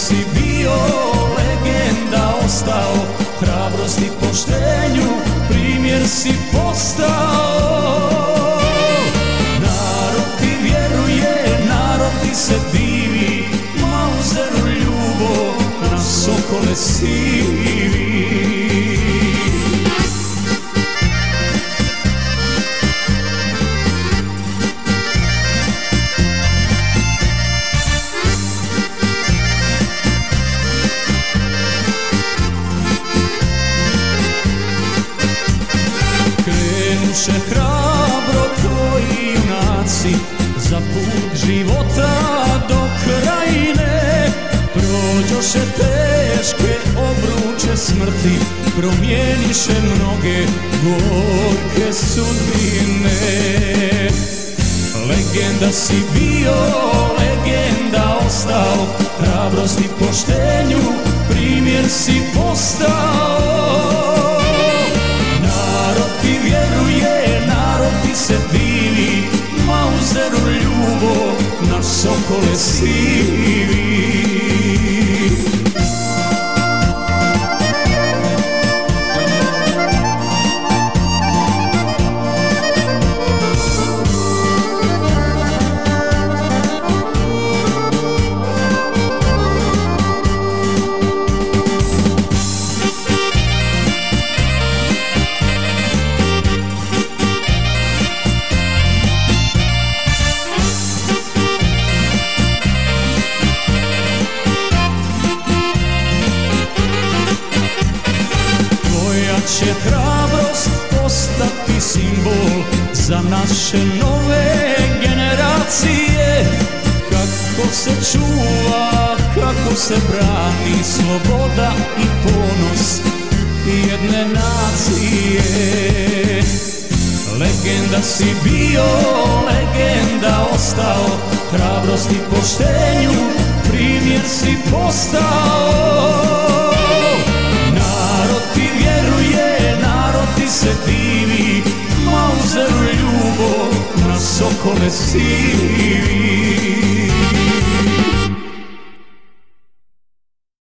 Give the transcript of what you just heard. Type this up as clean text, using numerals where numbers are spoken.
si bio, legenda ostao, hrabrosti poštenju primjer si postao. Narod ti vjeruje, narod ti se divi, Mauzeru ljubo na sokole sivi. Krenuše hrabro tvoji junaci za put života do krajine, prođoše teške obruče smrti, promijeniše mnoge gorke sudbine. Legenda si bio, legenda ostao, hrabrosti poštenju primjer si postao. Narod ti vjeruje, narod ti se divi, Mauzeru ljubo na sokole sivi. Će hrabrost postati simbol za naše nove generacije. Kako se čuva, kako se brani sloboda i ponos jedne nacije. Legenda si bio, legenda ostao, hrabrost i poštenju primjer si postao. Narod ti vjeruje, narod ti se divi, Mauzeru ljubo na sokole sivi.